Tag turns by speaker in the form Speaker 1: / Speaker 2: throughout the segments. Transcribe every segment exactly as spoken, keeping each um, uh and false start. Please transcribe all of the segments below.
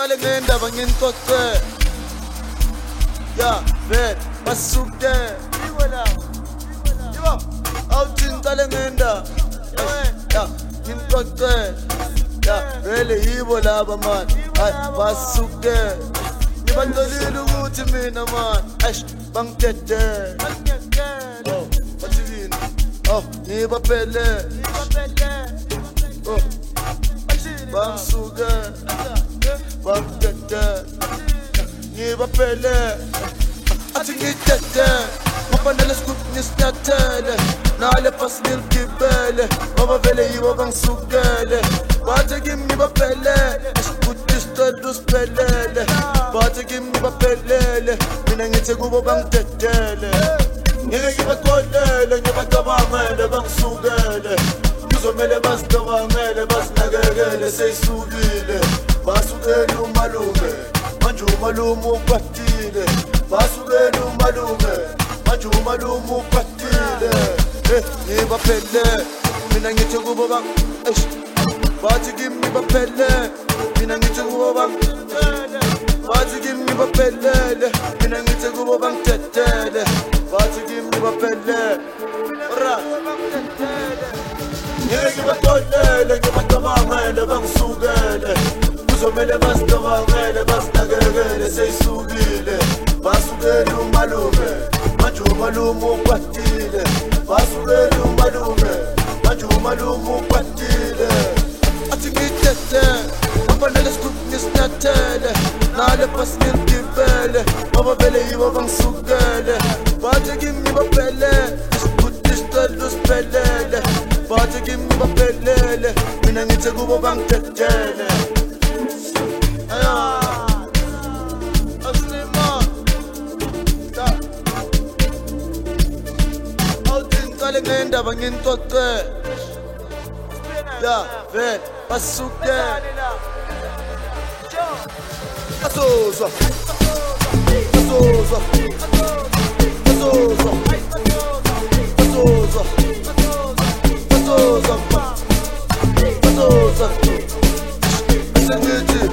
Speaker 1: ngicale ngendaba nginixoxe ya vele basuke yibo lawo yibo awuthi ngicale ngendaba ya ngixoxe ya vele yibo laba man hayi basuke ngibangelile ukuthi mina man eish bangitete oh bathini oh ngibaphele oh bangisuke bangitete ngibaphele athi ngitete kufanele sikunyathele nale phasi ngiligibele ngoba vele yibo bangisukele bathi kimi ngibaphelele ukuthi isicelo usiphelele bathi kimi ngibaphelele mina ngithi kubo bangidedele ngeke ngibaqolele ngibacabangele bangisukele kuzomele basicabangele basinakekele seyisukile basukele umalume manje umalume ukwatile basukele umalume manje umalume ukwatile ngibaphele mina ngithi kubo bang eish bathi kimi ngibaphelele mina ngithi kubo bang bathi kimi ngibaphelele mina ngithi kubo bangidedele bathi kimi ngibaphelele ora ngeke ngibaqolele ngibacabangele bangisukele kuzomele basicabangele basinakekele seyisukile basukele umalume manje umalume ukwatile basukele umalume manje umalume ukwatile athi ngitete kufanele sikunyathele nale phasi ngiligibele ngoba vele yibo bangisukele bathi kimi ngibaphelele ukuthi isicelo usiphelele bathi kimi ngibaphelele mina ngithi kubo bangidedele aya aslima ta awuthi ngicale ngendaba nginixoxe ya vele basuke azozwa azozwa azozwa azozwa azozwa azozwa sengithi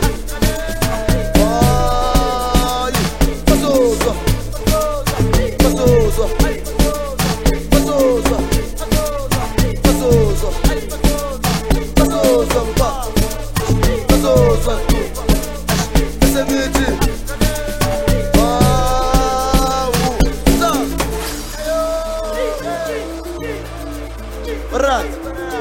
Speaker 1: hayi azozwa azozwa azozwa azozwa azozwa mba azozwa sengithi hawu za right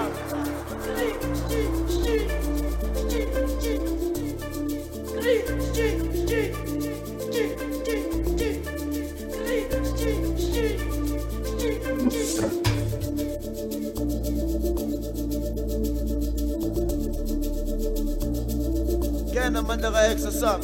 Speaker 1: Kena manda ka exercise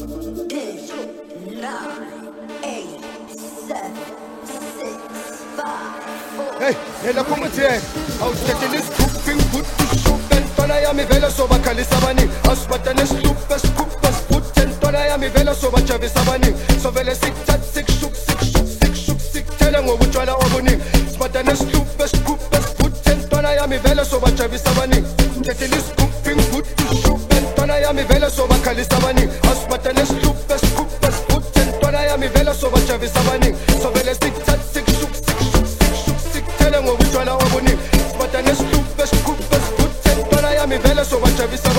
Speaker 2: nine, eight, seven, six, five, four.
Speaker 3: Hey, hela kumuthe awuthethe iscooping put to shoot entwana yami vela soba khalisa bani asibata nesloop escoop esfoot entwana yami vela soba javisa bani so vele sikuthat sikushook sikushook sikushook sikuthela ngobutshwala obuningi sibata nesloop escoop esfoot entwana yami vela soba javisa bani thethe iscooping put to shoot entwana yami vela soba khalisa bani asibata nesloop escoop esfoot entwana yami vela soba javisa bani so vele sikuthat sikushook sikushook sikushook sikuthela ngobutshwala obuningi sibata nesloop escoop esfoot entwana yami vela soba javisa